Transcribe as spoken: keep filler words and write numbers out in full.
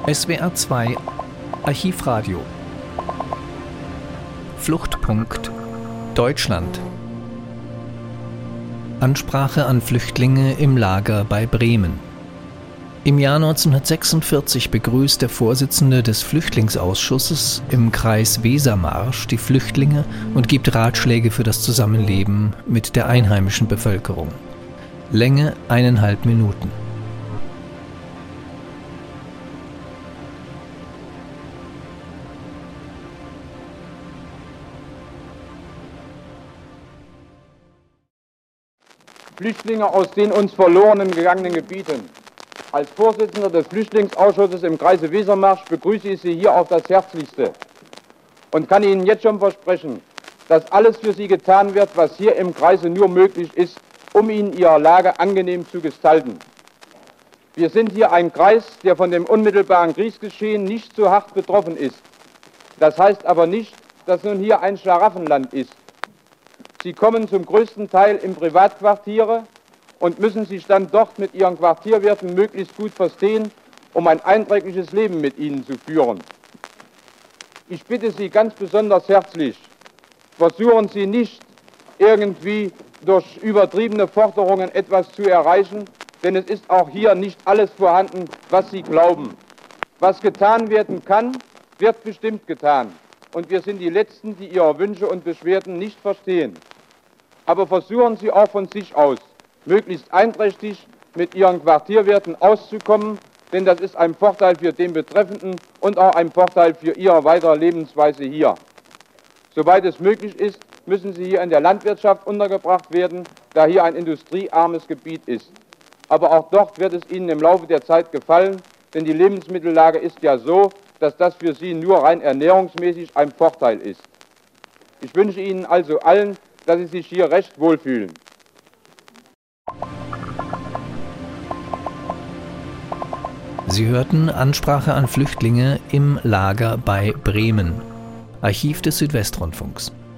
S W R zwei Archivradio. Fluchtpunkt Deutschland. Ansprache an Flüchtlinge im Lager bei Bremen. Im Jahr neunzehnhundertsechsundvierzig begrüßt der Vorsitzende des Flüchtlingsausschusses im Kreis Wesermarsch die Flüchtlinge und gibt Ratschläge für das Zusammenleben mit der einheimischen Bevölkerung. Länge eineinhalb Minuten. Flüchtlinge aus den uns verloren gegangenen Gebieten. Als Vorsitzender des Flüchtlingsausschusses im Kreise Wesermarsch begrüße ich Sie hier auf das Herzlichste und kann Ihnen jetzt schon versprechen, dass alles für Sie getan wird, was hier im Kreise nur möglich ist, um Ihnen Ihre Lage angenehm zu gestalten. Wir sind hier ein Kreis, der von dem unmittelbaren Kriegsgeschehen nicht so hart betroffen ist. Das heißt aber nicht, dass nun hier ein Schlaraffenland ist. Sie kommen zum größten Teil in Privatquartiere und müssen sich dann dort mit ihren Quartierwirten möglichst gut verstehen, um ein einträgliches Leben mit ihnen zu führen. Ich bitte Sie ganz besonders herzlich, versuchen Sie nicht irgendwie durch übertriebene Forderungen etwas zu erreichen, denn es ist auch hier nicht alles vorhanden, was Sie glauben. Was getan werden kann, wird bestimmt getan. Und wir sind die Letzten, die Ihre Wünsche und Beschwerden nicht verstehen. Aber versuchen Sie auch von sich aus, möglichst einträchtig mit Ihren Quartierwirten auszukommen, denn das ist ein Vorteil für den Betreffenden und auch ein Vorteil für Ihre weitere Lebensweise hier. Soweit es möglich ist, müssen Sie hier in der Landwirtschaft untergebracht werden, da hier ein industriearmes Gebiet ist. Aber auch dort wird es Ihnen im Laufe der Zeit gefallen, denn die Lebensmittellage ist ja so, dass das für Sie nur rein ernährungsmäßig ein Vorteil ist. Ich wünsche Ihnen also allen, dass Sie sich hier recht wohlfühlen. Sie hörten Ansprache an Flüchtlinge im Lager bei Bremen. Archiv des Südwestrundfunks.